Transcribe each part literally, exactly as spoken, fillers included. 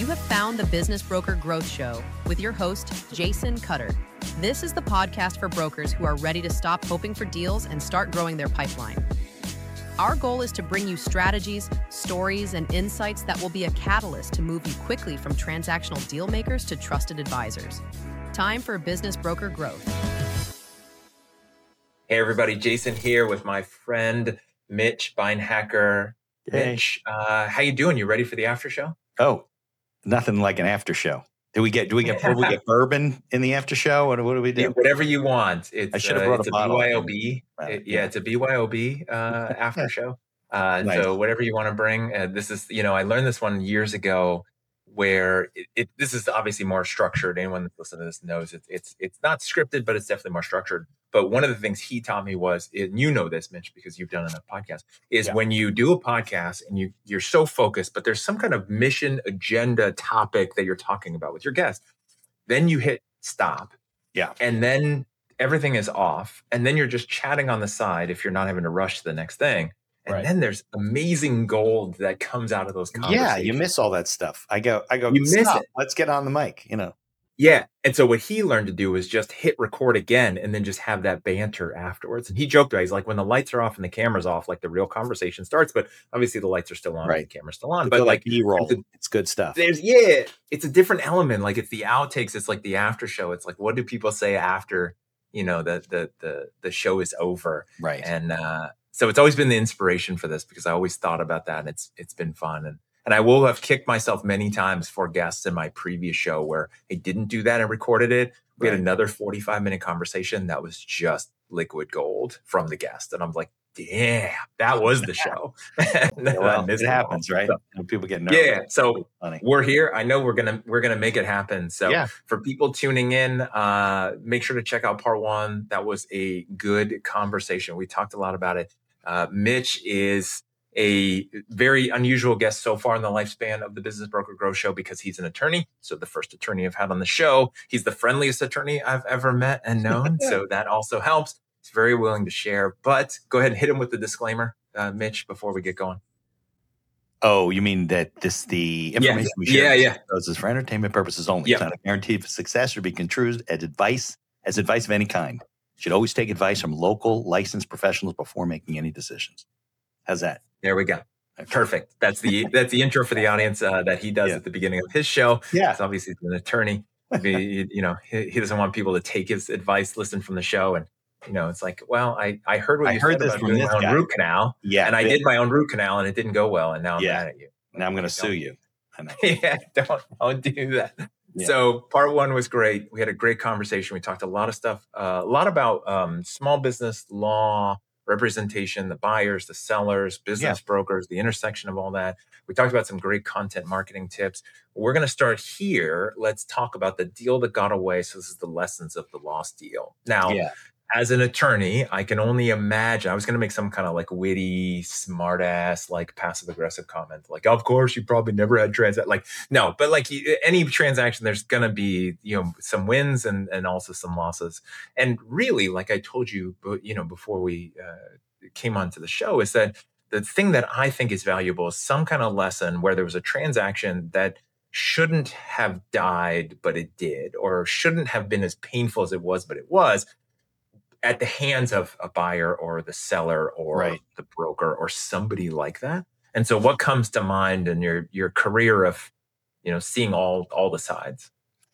have found the Business Broker Growth Show with your host, Jason Cutter. This is the podcast for brokers who are ready to stop hoping for deals and start growing their pipeline. Our goal is to bring you strategies, stories, and insights that will be a catalyst to move you quickly from transactional deal makers to trusted advisors. Time for Business Broker Growth. Hey everybody, Jason here with my friend Mitch Beinhacker. Hey. Mitch, uh, how you doing? You ready for the after show? Oh, nothing like an after show. Do we get do we get do we get bourbon in the after show? What, what do we do? Yeah, whatever you want. It's I should have uh, brought it's a a bottle. B Y O B. Right, It- yeah, yeah. it's a B Y O B uh, after show. Uh, Nice. So whatever you want to bring. Uh, this is, you know, I learned this one years ago, where it, it this is obviously more structured. Anyone that's listening to this knows it's it's it's not scripted, but it's definitely more structured. But one of the things he taught me was, and you know this, Mitch, because you've done enough podcasts, is Yeah. when you do a podcast and you you're so focused, but there's some kind of mission, agenda, topic that you're talking about with your guest, then you hit stop. Yeah. And then everything is off. And then you're just chatting on the side if you're not having to rush to the next thing. And Right. then there's amazing gold that comes out of those conversations. Yeah, you miss all that stuff. I go, I go. You miss "Stop, it. Let's get on the mic. You know. Yeah. And so what he learned to do was just hit record again and then just have that banter afterwards. And he joked about it. He's like, when the lights are off and the camera's off, like the real conversation starts, but obviously the lights are still on, Right. and the camera's still on. But But like, B-roll, the- it's good stuff. there's, yeah, it's a different element. Like it's the outtakes. It's like the after show. It's like, what do people say after, you know, the, the, the, the show is over? Right. And, uh, so it's always been the inspiration for this because I always thought about that and it's, it's been fun. And, and I will have kicked myself many times for guests in my previous show where I didn't do that and recorded it. We Right. had another forty-five minute conversation that was just liquid gold from the guest. And I'm like, damn, that was the show. And Yeah, well, I missed it all. happens, right? So, You know, people get nervous. yeah. So Funny. we're here. I know we're gonna we're gonna make it happen. So Yeah. for people tuning in, uh, make sure to check out part one. That was a good conversation. We talked a lot about it. Uh, Mitch is a very unusual guest so far in the lifespan of the Business Broker Growth Show because he's an attorney. So the first attorney I've had on the show. He's the friendliest attorney I've ever met and known. So that also helps. He's very willing to share. But go ahead and hit him with the disclaimer, uh, Mitch, before we get going. Oh, you mean that this the information we Yeah, share yeah. is for entertainment purposes only. Yeah. It's not a guarantee of success or be construed as advice as advice of any kind. Should always take advice from local licensed professionals before making any decisions. How's that? There we go. Perfect. That's the that's the intro for the audience uh, that he does Yeah. at the beginning of his show. Yeah. So obviously he's an attorney. He- you know, he, he doesn't want people to take his advice, listen from the show, and you know, it's like, well, I I heard what I you heard said this about from doing this my own guy. root canal, Yeah. and I but- did my own root canal, and it didn't go well, and now I'm Yeah. mad at you. Now I'm going to Don't- sue you. I know. yeah, don't don't do that. Yeah. So part one was great. We had a great conversation. We talked a lot of stuff, uh, a lot about um, small business law, representation, the buyers, the sellers, business brokers, the intersection of all that. We talked about some great content marketing tips. We're going to start here. Let's talk about the deal that got away. So this is the lessons of the lost deal. Now, Yeah. as an attorney, I can only imagine. I was going to make some kind of like witty, smart ass, like passive aggressive comment, like, of course, you probably never had transact. Like, no, but like y- any transaction, there's going to be, you know, some wins and and also some losses. And really, like I told you, bu- you know, before we uh, came onto the show, is that the thing that I think is valuable is some kind of lesson where there was a transaction that shouldn't have died, but it did, or shouldn't have been as painful as it was, but it was, at the hands of a buyer or the seller or Right. the broker or somebody like that. And so what comes to mind in your your career of, you know, seeing all all the sides?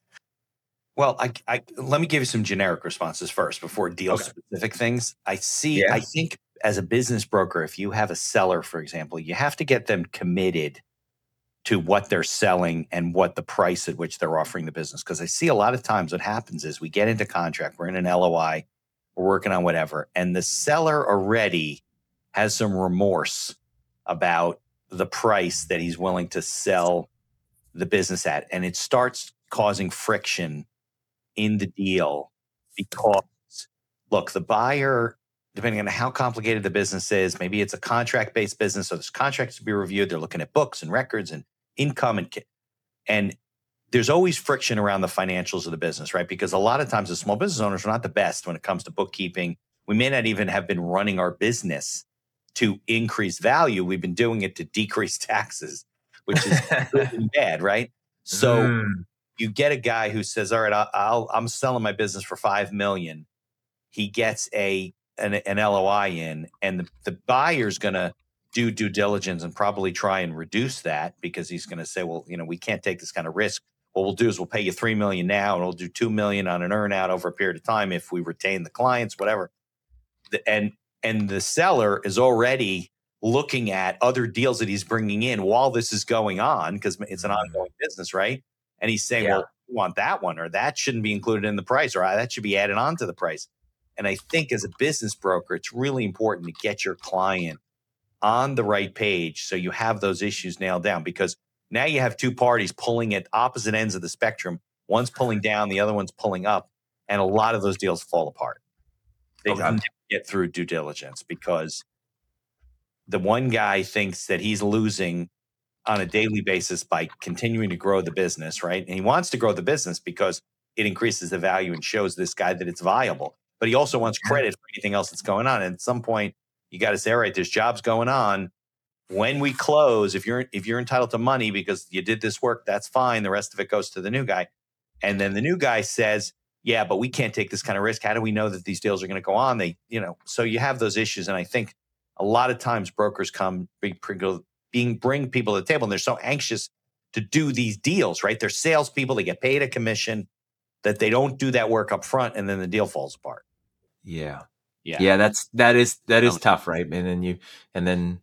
Well, I, I let me give you some generic responses first before deal Okay. specific things. I see. Yeah. I think as a business broker, if you have a seller, for example, you have to get them committed to what they're selling and what the price at which they're offering the business. Because I see a lot of times what happens is we get into contract, we're in an L O I, we're working on whatever, and the seller already has some remorse about the price that he's willing to sell the business at, and it starts causing friction in the deal because, look, the buyer, depending on how complicated the business is, maybe it's a contract-based business, so there's contracts to be reviewed. They're looking at books and records and income, and and there's always friction around the financials of the business, right? Because a lot of times the small business owners are not the best when it comes to bookkeeping. We may not even have been running our business to increase value. We've been doing it to decrease taxes, which is good and bad, right? So Mm. you get a guy who says, all right, I'll, I'll I'm selling my business for five million. He gets a an, an L O I in, and the, the buyer's going to do due diligence and probably try and reduce that, because he's going to say, well, you know, we can't take this kind of risk. What we'll do is we'll pay you three million now, and we'll do two million on an earn out over a period of time if we retain the clients, whatever. The, and and the seller is already looking at other deals that he's bringing in while this is going on, because it's an ongoing business, right? And he's saying, Yeah. well, we want that one, or that shouldn't be included in the price, or "Ah, that should be added on to the price." And I think as a business broker, it's really important to get your client on the right page so you have those issues nailed down, because now you have two parties pulling at opposite ends of the spectrum. One's pulling down, the other one's pulling up, and a lot of those deals fall apart. They Okay. never get through due diligence because the one guy thinks that he's losing on a daily basis by continuing to grow the business, right? And he wants to grow the business because it increases the value and shows this guy that it's viable. But he also wants credit for anything else that's going on. And at some point, you got to say, all right, there's jobs going on. When we close, if you're if you're entitled to money because you did this work, that's fine. The rest of it goes to the new guy. And then the new guy says, yeah, but we can't take this kind of risk. How do we know that these deals are going to go on? They, you know, so you have those issues. And I think a lot of times brokers come being bring people to the table, and they're so anxious to do these deals, right? They're salespeople. They get paid a commission, that they don't do that work up front, and then the deal falls apart. Yeah. Yeah. Yeah. That's, that is, that is Um, tough. Right. And then you, and then,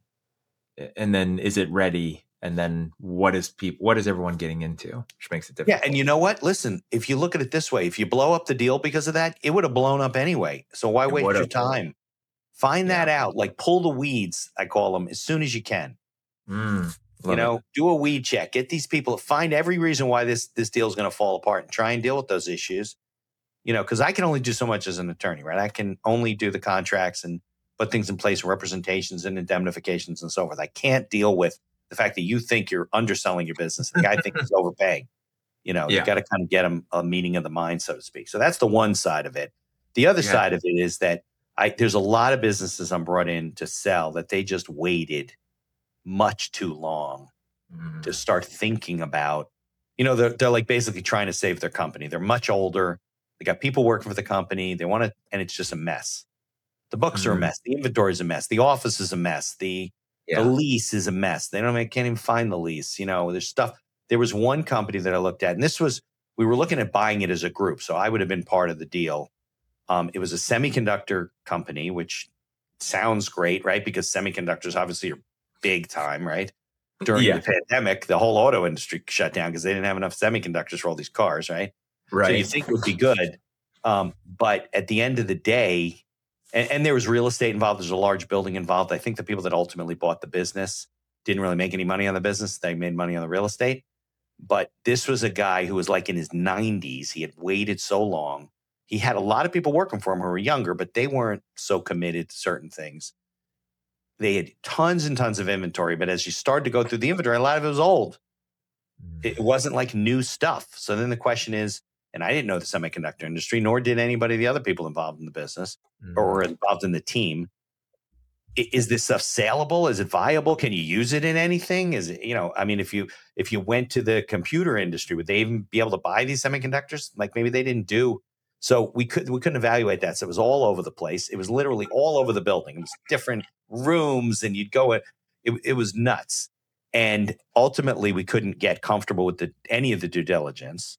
and then is it ready? And then what is people, what is everyone getting into? Which makes it difficult. Yeah. And you know what? Listen, if you look at it this way, if you blow up the deal because of that, it would have blown up anyway. So why It waste would your have. time? Find Yeah. that out. Like pull the weeds, I call them, as soon as you can. Mm, You love know, it. do a weed check. Get these people, find every reason why this this deal is going to fall apart, and try and deal with those issues. You know, because I can only do so much as an attorney, right? I can only do the contracts and put things in place, representations and indemnifications and so forth. I can't deal with the fact that you think you're underselling your business. The guy thinks he's overpaying. You know, Yeah. you got to kind of get him a meeting of the mind, so to speak. So that's the one side of it. The other Yeah. side of it is that I there's a lot of businesses I'm brought in to sell that they just waited much too long Mm. to start thinking about, you know, they're, they're like basically trying to save their company. They're much older. They got people working for the company. They want to, and it's just a mess. The books are a Mm. mess. The inventory is a mess. The office is a mess. The Yeah. the lease is a mess. They don't, they can't even find the lease. You know, there's stuff. There was one company that I looked at, and this was, we were looking at buying it as a group. So I would have been part of the deal. Um, it was a semiconductor company, which sounds great, right? Because semiconductors obviously are big time, right? During Yeah. the pandemic, the whole auto industry shut down because they didn't have enough semiconductors for all these cars, right? Right. So you think it would be good. Um, but at the end of the day, and, and there was real estate involved, there's a large building involved. I think the people that ultimately bought the business didn't really make any money on the business. They made money on the real estate. But this was a guy who was like in his nineties. He had waited so long. He had a lot of people working for him who were younger, but they weren't so committed to certain things. They had tons and tons of inventory, but as you started to go through the inventory, a lot of it was old. Mm. It wasn't like new stuff. So then the question is, and I didn't know the semiconductor industry, nor did anybody of the other people involved in the business Mm. or involved in the team. I- Is this stuff saleable? Is it viable? Can you use it in anything? Is it, you know, I mean, if you if you went to the computer industry, would they even be able to buy these semiconductors? Like maybe they didn't do. So we could we couldn't evaluate that. So it was all over the place. It was literally all over the building. It was different rooms, and you'd go it. It, it was nuts. And ultimately, we couldn't get comfortable with the, any of the due diligence.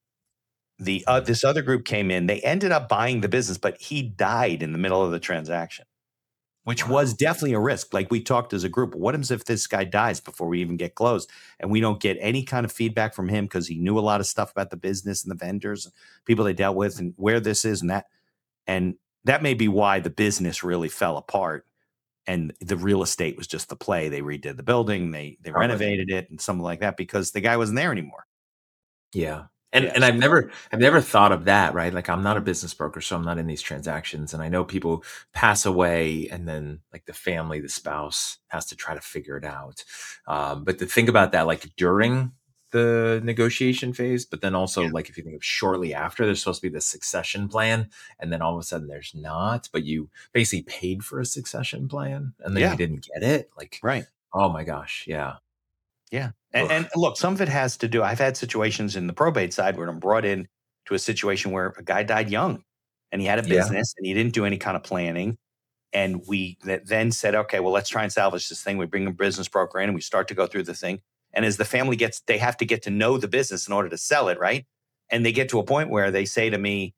The uh, this other group came in. They ended up buying the business, but he died in the middle of the transaction, which Wow. was definitely a risk. Like we talked as a group, what happens if this guy dies before we even get closed and we don't get any kind of feedback from him because he knew a lot of stuff about the business and the vendors, people they dealt with, and where this is and that. And that may be why the business really fell apart. And the real estate was just the play. They redid the building, they they Probably. renovated it, and something like that because the guy wasn't there anymore. Yeah. And Yeah, and I've so- never I've never thought of that, right? Like I'm not a business broker, so I'm not in these transactions. And I know people pass away and then like the family, the spouse has to try to figure it out. Um, but to think about that like during the negotiation phase, but then also like if you think of shortly after, there's supposed to be this succession plan, and then all of a sudden there's not, but you basically paid for a succession plan and then Yeah. you didn't get it. Like, Right. oh my gosh, yeah. Yeah. And, Oof. and look, some of it has to do, I've had situations in the probate side where I'm brought in to a situation where a guy died young and he had a Yeah. business and he didn't do any kind of planning. And we th- then said, okay, well, let's try and salvage this thing. We bring a business broker in and we start to go through the thing. And as the family gets, they have to get to know the business in order to sell it, right? And they get to a point where they say to me,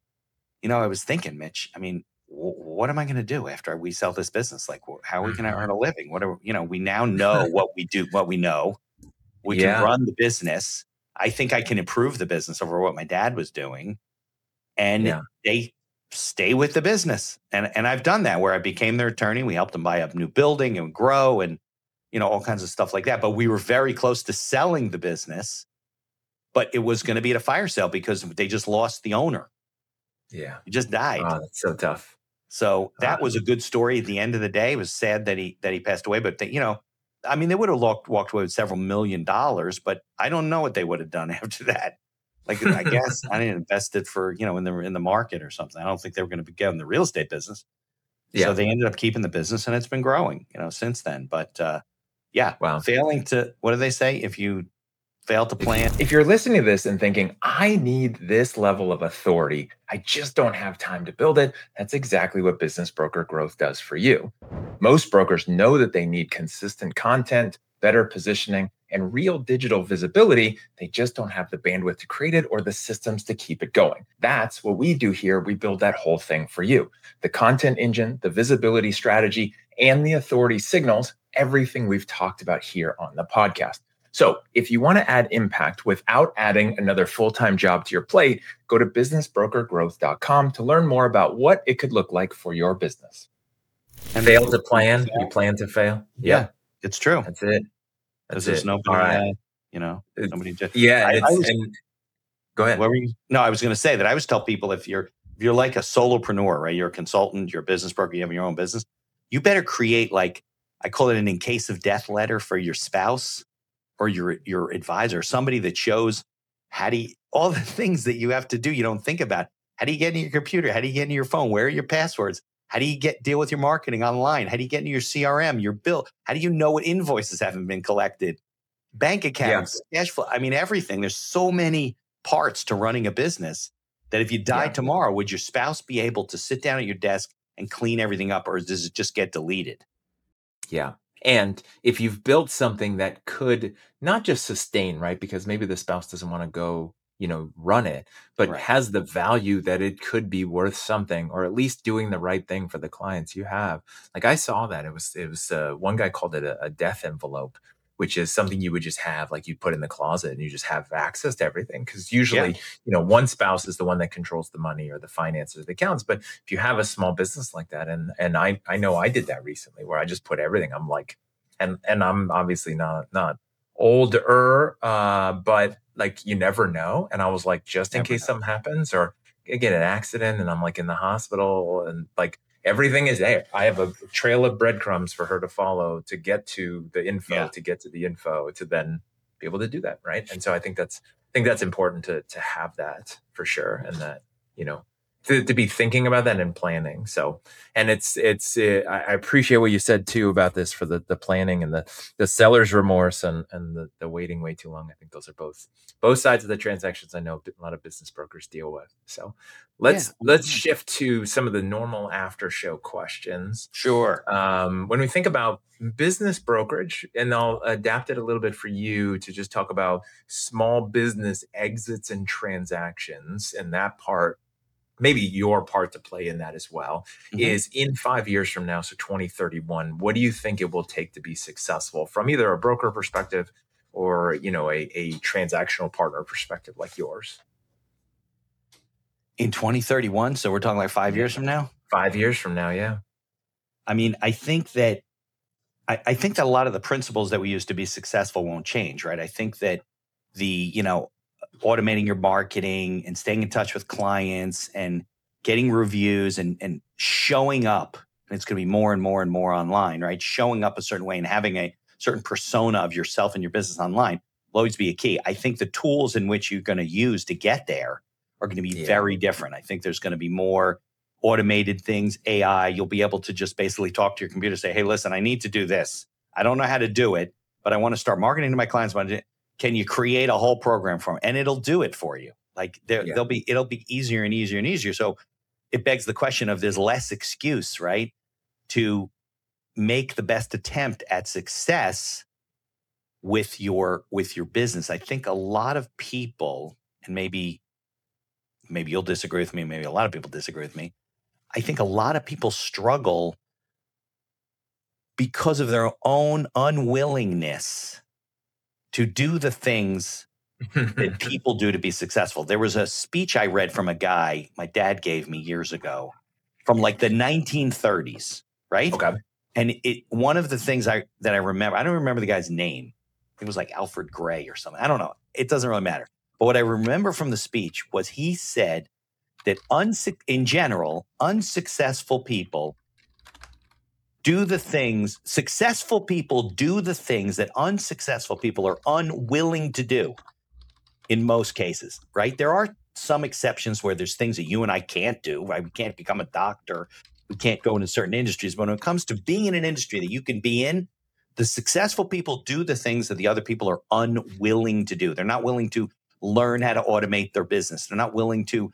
you know, I was thinking, Mitch, I mean, w- what am I going to do after we sell this business? Like, wh- how are we going to Mhm. earn a living? What are, you know, we now know what we do, what we know. We can Yeah. run the business. I think I can improve the business over what my dad was doing. And Yeah. they stay with the business. And, and I've done that where I became their attorney. We helped them buy a new building and grow and, you know, all kinds of stuff like that. But we were very close to selling the business, but it was going to be at a fire sale because they just lost the owner. Yeah. He just died. Oh, that's so tough. So that Uh, was a good story at the end of the day. It was sad that he that he passed away, but they, you know, I mean, they would have walked walked away with several million dollars, but I don't know what they would have done after that. Like, I guess I didn't invest it for, you know, in the in the market or something. I don't think they were going to be getting the real estate business. yeah. So they ended up keeping the business, and it's been growing, you know, since then. But uh, yeah, Wow. failing to, what do they say? If you fail to plan, If you're listening to this and thinking, I need this level of authority, I just don't have time to build it, that's exactly what Business Broker Growth does for you. Most brokers know that they need consistent content, better positioning, and real digital visibility. They just don't have the bandwidth to create it or the systems to keep it going. That's what we do here. We build that whole thing for you. The content engine, the visibility strategy, and the authority signals, everything we've talked about here on the podcast. So if you want to add impact without adding another full-time job to your plate, go to business broker growth dot com to learn more about what it could look like for your business. and Fail to plan, you plan to fail. Yeah, Yep, it's true. that's it. Because That's there's it. nobody, All right. uh, you know, It- nobody. Just, yeah, I, I it's was, and go ahead. what were you? No, I was going to say that I always tell people if you're if you're like a solopreneur, right? You're a consultant, you're a business broker, you have your own business. You better create, like, I call it an in case of death letter for your spouse or your your advisor, somebody that shows how do you, all the things that you have to do you don't think about. How do you get into your computer? How do you get into your phone? Where are your passwords? How do you get deal with your marketing online? How do you get into your C R M, your bill? How do you know what invoices haven't been collected? Bank accounts, cash flow. I mean, everything. There's so many parts to running a business that if you died Yeah. tomorrow, would your spouse be able to sit down at your desk and clean everything up, or does it just get deleted? Yeah. And if you've built something that could not just sustain, right? Because maybe the spouse doesn't want to go, you know, run it, but Right. has the value that it could be worth something, or at least doing the right thing for the clients you have. Like I saw that it was, it was, uh, one guy called it a, a death envelope, which is something you would just have, like you put in the closet and you just have access to everything. Cause usually, you know, one spouse is the one that controls the money or the finances, the accounts. But if you have a small business like that, and, and I, I know I did that recently where I just put everything, I'm like, and, and I'm obviously not, not older, uh, but like, you never know. And I was like, just in Never case know. something happens or I get an accident and I'm like in the hospital and like, everything is there. I have a trail of breadcrumbs for her to follow to get to the info, Yeah. to get to the info, to then be able to do that, right? And so I think that's I think that's important to to have that for sure, and that, you know, to, to be thinking about that and planning. So, and it's it's uh, I I appreciate what you said too about this for the the planning and the the seller's remorse and and the, the waiting way too long. I think those are both both sides of the transactions I know a lot of business brokers deal with. So let's Yeah. let's shift to some of the normal after show questions. Sure. Um, when we think about business brokerage, and I'll adapt it a little bit for you to just talk about small business exits and transactions, and that part, maybe your part to play in that as well, Mhm. is in five years from now, so twenty thirty-one, what do you think it will take to be successful from either a broker perspective or, you know, a, a transactional partner perspective like yours? In twenty thirty-one, so we're talking like five Yeah. years from now. Five years from now, yeah. I mean, I think that I, I think that a lot of the principles that we use to be successful won't change, right? I think that the, you know, automating your marketing and staying in touch with clients and getting reviews and, and showing up, and it's going to be more and more and more online, right? Showing up a certain way and having a certain persona of yourself and your business online will always be a key. I think the tools in which you're going to use to get there are going to be Yeah. very different. I think there's going to be more automated things, A I. You'll be able to just basically talk to your computer, say, hey, listen, I need to do this. I don't know how to do it, but I want to start marketing to my clients. Can you create a whole program for them? And it'll do it for you. Like there, Yeah. there'll be, it'll be easier and easier and easier. So it begs the question of there's less excuse, right? To make the best attempt at success with your, with your business. I think a lot of people, and maybe, maybe you'll disagree with me. Maybe a lot of people disagree with me. I think a lot of people struggle because of their own unwillingness to do the things that people do to be successful. There was a speech I read from a guy my dad gave me years ago from like the nineteen thirties, right? Okay. And it one of the things I that I remember, I don't remember the guy's name. It was like Alfred Gray or something. I don't know. It doesn't really matter. But what I remember from the speech was he said that unsu- in general, unsuccessful people do the things, successful people do the things that unsuccessful people are unwilling to do. In most cases, right? There are some exceptions where there's things that you and I can't do, right? We can't become a doctor. We can't go into certain industries. But when it comes to being in an industry that you can be in, the successful people do the things that the other people are unwilling to do. They're not willing to learn how to automate their business. They're not willing to,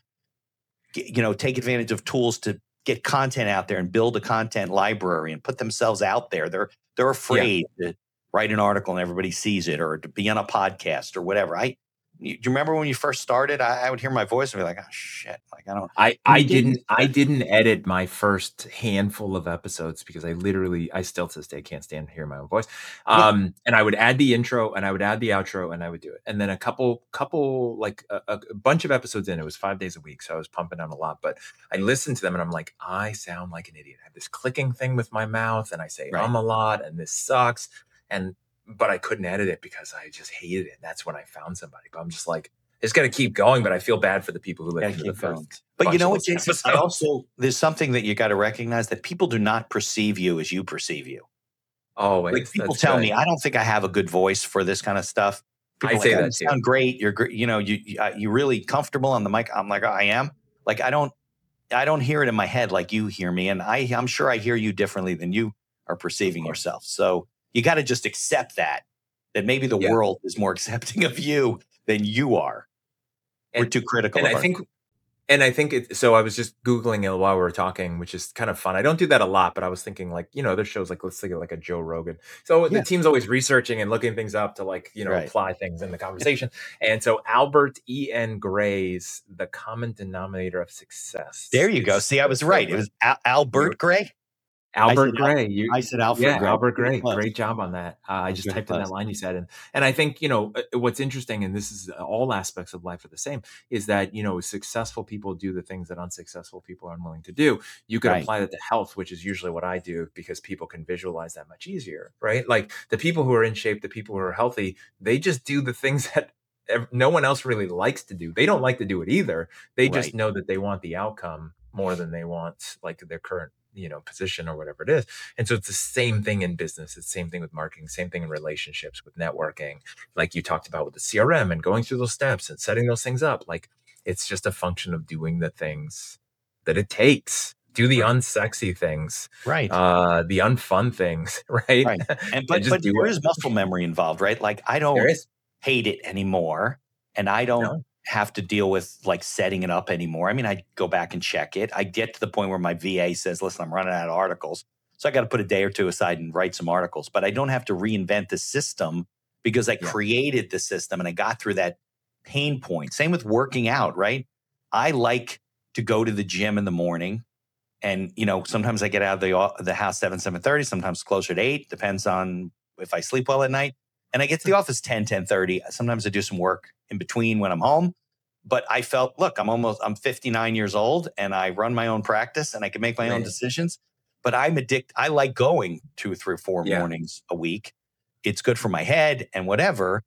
you know, take advantage of tools to get content out there and build a content library and put themselves out there. They're they're afraid yeah. to write an article and everybody sees it, or to be on a podcast or whatever. I You, do you remember when you first started? I, I would hear my voice and be like, "Oh shit!" Like I don't. I I didn't I didn't edit my first handful of episodes because I literally I still to this day can't stand to hear my own voice. Um, yeah. And I would add the intro and I would add the outro and I would do it. And then a couple couple like a, a bunch of episodes in, it was five days a week, so I was pumping out a lot. But I listened to them and I'm like, I sound like an idiot. I have this clicking thing with my mouth and I say right. um a lot and this sucks and. But I couldn't edit it because I just hated it. And that's when I found somebody. But I'm just like, it's going to keep going. But I feel bad for the people who listen to the first. But you know what, Jason? I also, there's something that you got to recognize, that people do not perceive you as you perceive you. Always. Like people tell good. me, I don't think I have a good voice for this kind of stuff. People I like, say oh, that you too. sound great. You're great. You know, you you uh, you're really comfortable on the mic. I'm like, oh, I am. Like I don't, I don't hear it in my head like you hear me, and I, I'm sure I hear you differently than you are perceiving yourself. So you got to just accept that. That maybe the yeah. world is more accepting of you than you are. And, We're too critical. And of I our think, and I think it, so I was just Googling it while we were talking, which is kind of fun. I don't do that a lot, but I was thinking like, you know, there's shows like, let's think of like a Joe Rogan. So yeah. the team's always researching and looking things up to like, you know, right. apply things in the conversation. And so Albert E N Gray's The Common Denominator of Success. There you go. See, I was right. It was Al- Albert Gray. Albert Gray. Al- you, I said Alfred yeah, Gray. Albert Gray. Great job on that. Uh, I just typed in that line you said. And and I think, you know, what's interesting, and this is all aspects of life are the same, is that, you know, successful people do the things that unsuccessful people are unwilling to do. You could right. apply that to health, which is usually what I do because people can visualize that much easier, right? Like the people who are in shape, the people who are healthy, they just do the things that no one else really likes to do. They don't like to do it either. They right. just know that they want the outcome more than they want like their current you know, position or whatever it is. And so it's the same thing in business. It's the same thing with marketing, same thing in relationships, with networking, like you talked about with the C R M and going through those steps and setting those things up. Like it's just a function of doing the things that it takes. Do the right. unsexy things, right? Uh, the unfun things, right? Right. And but, and but there it. is muscle memory involved, right? Like I don't hate it anymore, and I don't no. have to deal with like setting it up anymore. I mean, I go back and check it. I get to the point where my V A says, listen, I'm running out of articles. So I got to put a day or two aside and write some articles, but I don't have to reinvent the system because I yeah. created the system and I got through that pain point. Same with working out, right? I like to go to the gym in the morning and, you know, sometimes I get out of the, the house seven, seven thirty, sometimes closer to eight, depends on if I sleep well at night. And I get to the office ten, ten thirty. Sometimes I do some work in between when I'm home. But I felt, look, I'm almost, I'm fifty-nine years old and I run my own practice and I can make my Man. own decisions. But I'm addicted. I like going two, three, four yeah. mornings a week. It's good for my head and whatever.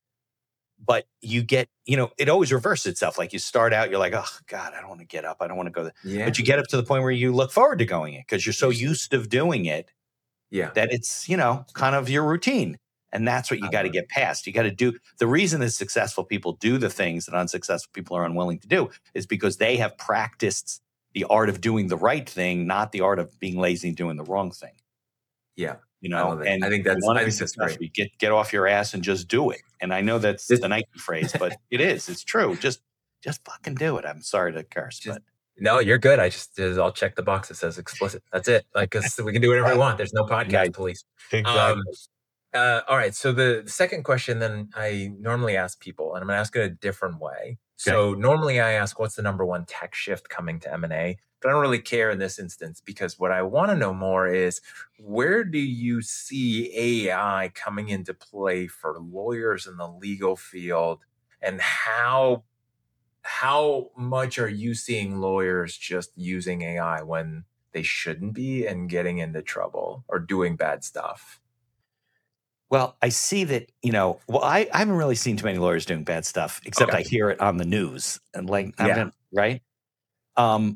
But you get, you know, it always reverses itself. Like you start out, you're like, oh God, I don't want to get up. I don't want to go there. Yeah. But you get up to the point where you look forward to going it because you're so used to doing it yeah. that it's, you know, kind of your routine. And that's what you got to get past. You got to do the reason that successful people do the things that unsuccessful people are unwilling to do is because they have practiced the art of doing the right thing, not the art of being lazy and doing the wrong thing. Yeah. You I know, love it. and I think you that's want I to be think that's great. successful, get get off your ass and just do it. And I know that's This- the Nike phrase, but it is. It's true. Just just fucking do it. I'm sorry to curse, Just- but No, you're good. I just I'll check the box that says explicit. That's it. Like, 'cause we can do whatever we want. There's no podcast Nice. police. exactly. Um, uh, all right. So the, the second question, then I normally ask people, and I'm going to ask it a different way. So normally I ask, what's the number one tech shift coming to M and A? But I don't really care in this instance, because what I want to know more is, where do you see A I coming into play for lawyers in the legal field, and how how much are you seeing lawyers just using A I when they shouldn't be and getting into trouble or doing bad stuff? Well, I see that, you know, well, I, I haven't really seen too many lawyers doing bad stuff, except Okay. I hear it on the news and like, I'm Yeah. gonna- right? Um,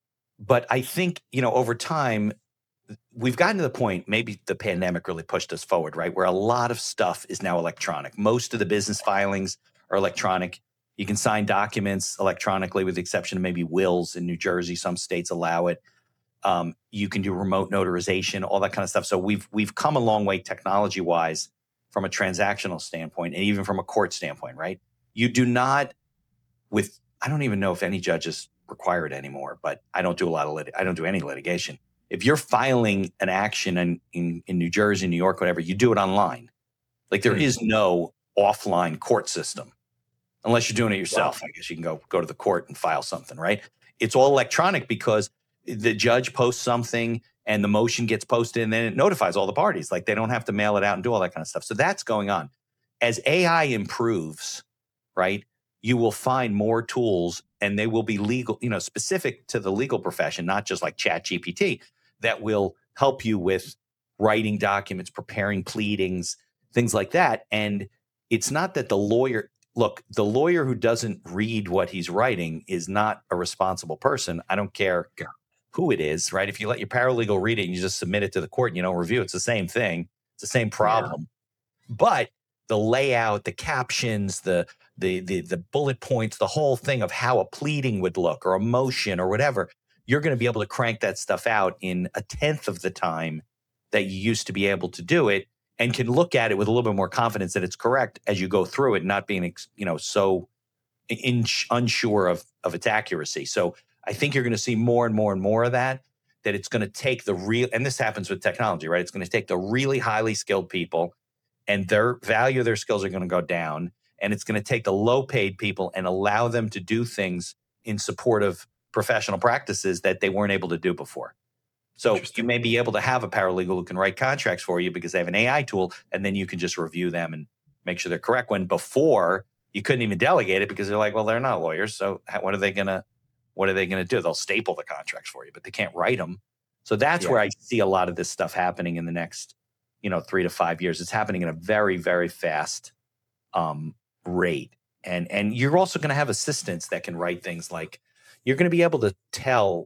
but I think, you know, over time, we've gotten to the point, maybe the pandemic really pushed us forward, right? Where a lot of stuff is now electronic. Most of the business filings are electronic. You can sign documents electronically, with the exception of maybe wills in New Jersey. Some states allow it. Um, you can do remote notarization, all that kind of stuff. So we've we've come a long way technology wise from a transactional standpoint, and even from a court standpoint, right? You do not, with I don't even know if any judges require it anymore, but I don't do a lot of lit- I don't do any litigation. If you're filing an action in, in in New Jersey, New York, whatever, you do it online. Like there Hmm. is no offline court system, unless you're doing it yourself. I guess you can go go to the court and file something, right? It's all electronic because the judge posts something and the motion gets posted, and then it notifies all the parties. Like they don't have to mail it out and do all that kind of stuff. So that's going on. As A I improves, right, you will find more tools, and they will be legal, you know, specific to the legal profession, not just like Chat G P T, that will help you with writing documents, preparing pleadings, things like that. And it's not that the lawyer, look, the lawyer who doesn't read what he's writing is not a responsible person. I don't care Yeah. who it is, right? If you let your paralegal read it and you just submit it to the court and you don't review it, it's the same thing. It's the same problem. But the layout, the captions, the the the the bullet points, the whole thing of how a pleading would look or a motion or whatever, you're going to be able to crank that stuff out in a tenth of the time that you used to be able to do it, and can look at it with a little bit more confidence that it's correct as you go through it, not being, you know, so in, unsure of of its accuracy. So I think you're going to see more and more and more of that, that it's going to take the real, and this happens with technology, right? It's going to take the really highly skilled people, and their value of their skills are going to go down. And it's going to take the low paid people and allow them to do things in support of professional practices that they weren't able to do before. So you may be able to have a paralegal who can write contracts for you because they have an A I tool, and then you can just review them and make sure they're correct. When before you couldn't even delegate it because they're like, well, they're not lawyers. So how, what are they going to, what are they going to do? They'll staple the contracts for you, but they can't write them. So that's Yeah. where I see a lot of this stuff happening in the next, you know, three to five years. It's happening in a very, very fast um, rate. And, and you're also going to have assistants that can write things like, you're going to be able to tell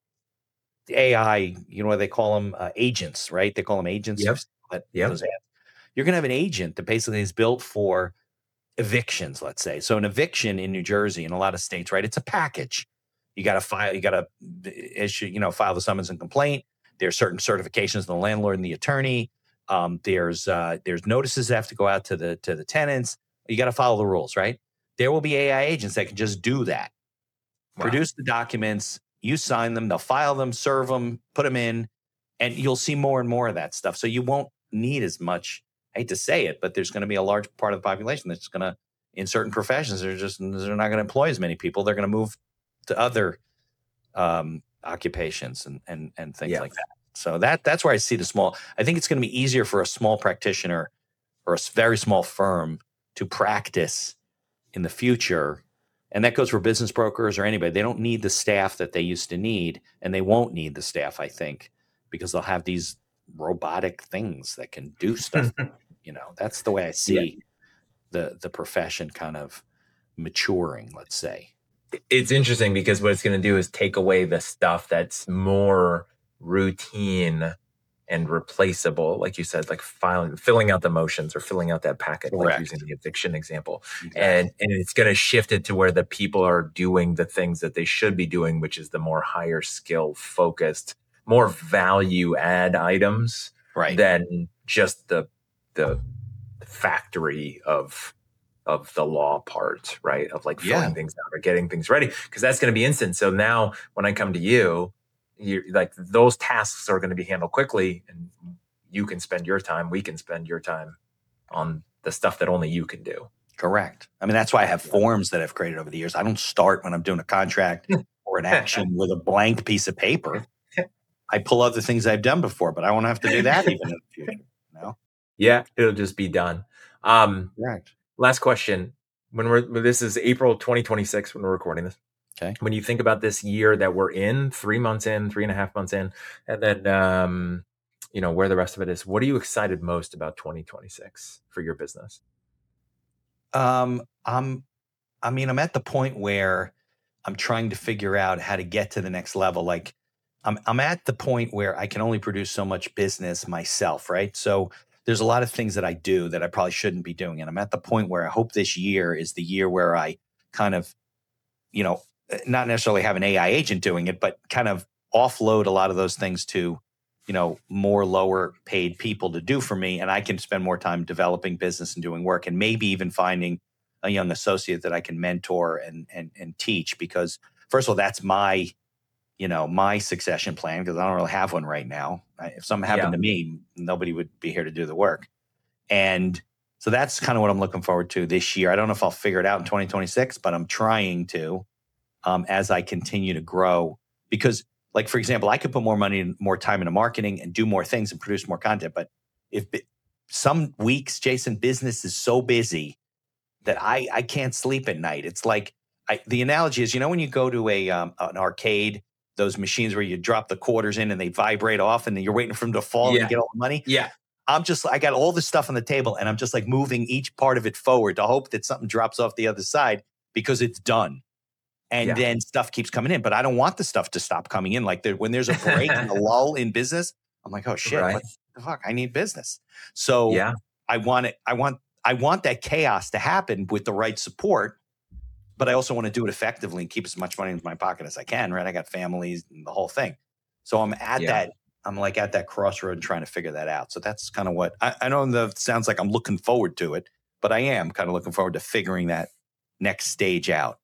the A I, you know what they call them, uh, agents, right? They call them agents. Yep. But Yep. those ads. You're going to have an agent that basically is built for evictions, let's say. So an eviction in New Jersey and a lot of states, right? It's a package. You got to file, you got to issue, you know, file the summons and complaint. There's certain certifications of the landlord and the attorney. Um, there's uh, there's notices that have to go out to the to the tenants. You got to follow the rules, right? There will be A I agents that can just do that. Wow. Produce the documents, you sign them, they'll file them, serve them, put them in, and you'll see more and more of that stuff. So you won't need as much, I hate to say it, but there's going to be a large part of the population that's going to, in certain professions, they're just, they're not going to employ as many people. They're going to move to other um, occupations and, and, and things Yeah. like that. So that that's where I see the small, I think it's going to be easier for a small practitioner or a s- very small firm to practice in the future. And that goes for business brokers or anybody. They don't need the staff that they used to need, and they won't need the staff, I think, because they'll have these robotic things that can do stuff. You know, that's the way I see the the profession kind of maturing, let's say. It's interesting because what it's going to do is take away the stuff that's more routine and replaceable, like you said, like filing, filling out the motions or filling out that packet, like Correct. using the eviction example. Exactly. And and it's going to shift it to where the people are doing the things that they should be doing, which is the more higher skill focused, more value add items right. than just the the factory of of the law part, right? Of like filling Yeah. things out or getting things ready, because that's going to be instant. So now when I come to you, you like those tasks are going to be handled quickly, and you can spend your time, we can spend your time on the stuff that only you can do. Correct. I mean, that's why I have forms that I've created over the years. I don't start when I'm doing a contract or an action with a blank piece of paper. I pull out the things I've done before, but I won't have to do that even in the future. You know? Yeah, it'll just be done. Um, right. Last question. When we're this is April twenty twenty-six when we're recording this. Okay. When you think about this year that we're in, three months in, three and a half months in, and then um, you know where the rest of it is. What are you excited most about twenty twenty-six for your business? Um, I'm, I mean, I'm at the point where I'm trying to figure out how to get to the next level. Like, I'm I'm at the point where I can only produce so much business myself, right? So there's a lot of things that I do that I probably shouldn't be doing. And I'm at the point where I hope this year is the year where I kind of, you know, not necessarily have an A I agent doing it, but kind of offload a lot of those things to, you know, more lower paid people to do for me. And I can spend more time developing business and doing work, and maybe even finding a young associate that I can mentor and and and teach. Because first of all, that's my, you know, my succession plan, because I don't really have one right now. I, if something happened Yeah. to me, nobody would be here to do the work. And so that's kind of what I'm looking forward to this year. I don't know if I'll figure it out in twenty twenty-six, but I'm trying to, um, as I continue to grow. Because, like, for example, I could put more money and more time into marketing and do more things and produce more content. But if it, some weeks, Jason, business is so busy that I, I can't sleep at night. It's like, I, the analogy is, you know, when you go to a um, an arcade, those machines where you drop the quarters in and they vibrate off, and then you're waiting for them to fall and Yeah. you get all the money. Yeah. I'm just, I got all this stuff on the table, and I'm just like moving each part of it forward to hope that something drops off the other side because it's done. And Yeah. then stuff keeps coming in, but I don't want the stuff to stop coming in. Like, there, when there's a break and a lull in business, I'm like, oh shit, Right. what the fuck? I need business. So Yeah. I want it. I want, I want that chaos to happen with the right support, but I also want to do it effectively and keep as much money in my pocket as I can. Right. I got families and the whole thing. So I'm at Yeah. that, I'm like at that crossroad trying to figure that out. So that's kind of what I, I know that sounds like I'm looking forward to it, but I am kind of looking forward to figuring that next stage out.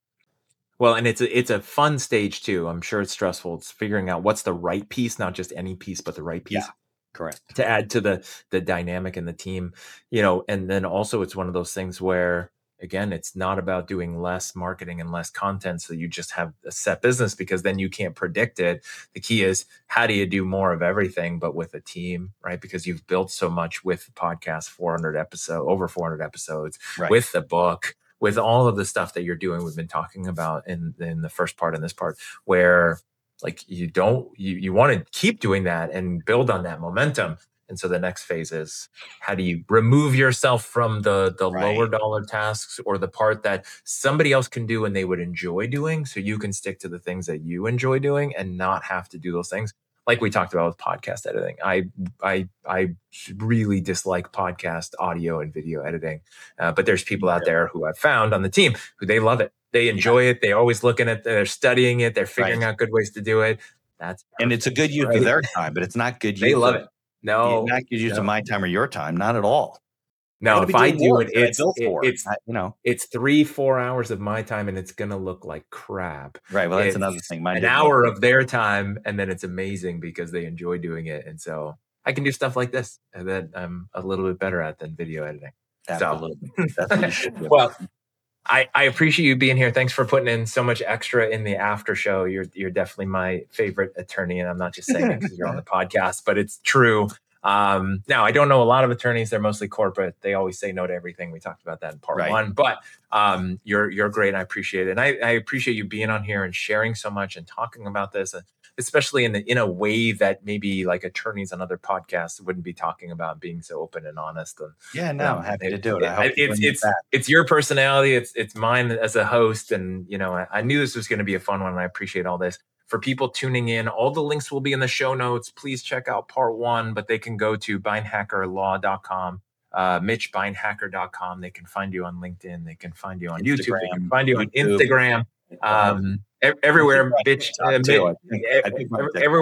Well, and it's a, it's a fun stage too. I'm sure it's stressful. It's figuring out what's the right piece, not just any piece, but the right piece. Yeah, correct. To add to the the dynamic in the team, you know, and then also it's one of those things where, again, it's not about doing less marketing and less content so you just have a set business, because then you can't predict it. The key is, how do you do more of everything but with a team, right? Because you've built so much with the podcast, four hundred episodes, over four hundred episodes, Right. with the book, with all of the stuff that you're doing. We've been talking about in in the first part and this part, where like you don't, you, you want to keep doing that and build on that momentum. And so the next phase is, how do you remove yourself from the the Right. lower dollar tasks, or the part that somebody else can do and they would enjoy doing, so you can stick to the things that you enjoy doing and not have to do those things. Like we talked about with podcast editing. I I I really dislike podcast audio and video editing, uh, but there's people out there who I've found on the team who they love it. They enjoy it. They're always looking at, they're studying it. They're figuring Right. out good ways to do it. That's And it's a good use right? of their time, but it's not good use. They love of, it. No, not good use no. of my time or your time. Not at all. No, gotta if be I doing do work it, that I it's built it- for. it's I- you know, it's three, four hours of my time, and it's gonna look like crap. right. Well, that's It's another thing. Mine an didn't hour look- of their time, and then it's amazing because they enjoy doing it. And so I can do stuff like this and that I'm a little bit better at than video editing. Absolutely. That's what you should do. Well, I, I appreciate you being here. Thanks for putting in so much extra in the after show. You're you're definitely my favorite attorney, and I'm not just saying it because you're on the podcast, but it's true. Um, now, I don't know a lot of attorneys. They're mostly corporate. They always say no to everything. We talked about that in part Right. one. But um, you're you're great. And I appreciate it. And I, I appreciate you being on here and sharing so much and talking about this, and especially in the, in a way that maybe like attorneys on other podcasts wouldn't be talking about, being so open and honest. And Yeah, no, um, I'm happy to it- do it. I hope it- you it's bring it it's back. it's your personality. It's it's mine as a host, and you know I, I knew this was going to be a fun one, and I appreciate all this. For people tuning in, all the links will be in the show notes. Please check out part one, but they can go to beinhacker law dot com, uh, mitch beinhacker dot com. They can find you on LinkedIn. They can find you on YouTube. They can Instagram, find you on YouTube. Instagram. Um, ev- everywhere, I think bitch. top uh, two, mi- I think- I think ev- my TikTok. everywhere.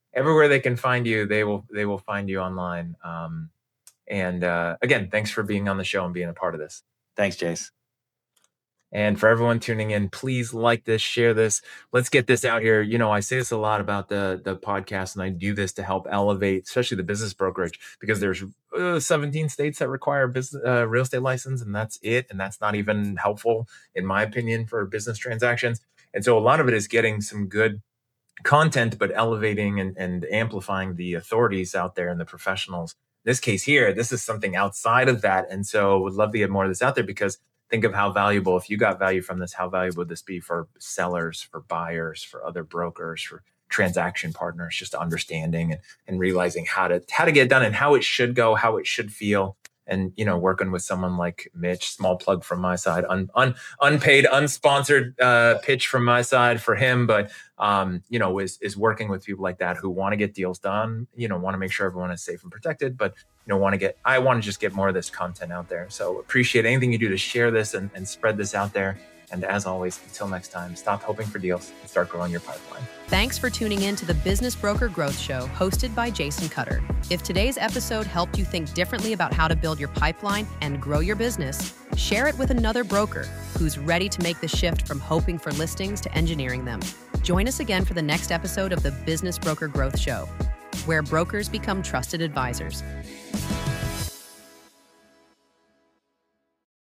everywhere they can find you, they will they will find you online. Um, and uh, again, thanks for being on the show and being a part of this. Thanks, Jace. And for everyone tuning in, please like this, share this. Let's get this out here. You know, I say this a lot about the the podcast, and I do this to help elevate, especially the business brokerage, because there's uh, seventeen states that require a business uh, real estate license, and that's it. And that's not even helpful, in my opinion, for business transactions. And so a lot of it is getting some good content, but elevating and, and amplifying the authorities out there and the professionals. In this case here, this is something outside of that. And so would love to get more of this out there, because think of how valuable, if you got value from this, how valuable would this be for sellers, for buyers, for other brokers, for transaction partners, just understanding and, and realizing how to how to get it done and how it should go, how it should feel. And, you know, working with someone like Mitch, small plug from my side, un, un, unpaid, unsponsored uh, pitch from my side for him. But, um, you know, is is working with people like that who want to get deals done, you know, want to make sure everyone is safe and protected, but, you know, want to get, I want to just get more of this content out there. So appreciate anything you do to share this and, and spread this out there. And as always, until next time, stop hoping for deals and start growing your pipeline. Thanks for tuning in to the Business Broker Growth Show, hosted by Jason Cutter. If today's episode helped you think differently about how to build your pipeline and grow your business, share it with another broker who's ready to make the shift from hoping for listings to engineering them. Join us again for the next episode of the Business Broker Growth Show, where brokers become trusted advisors.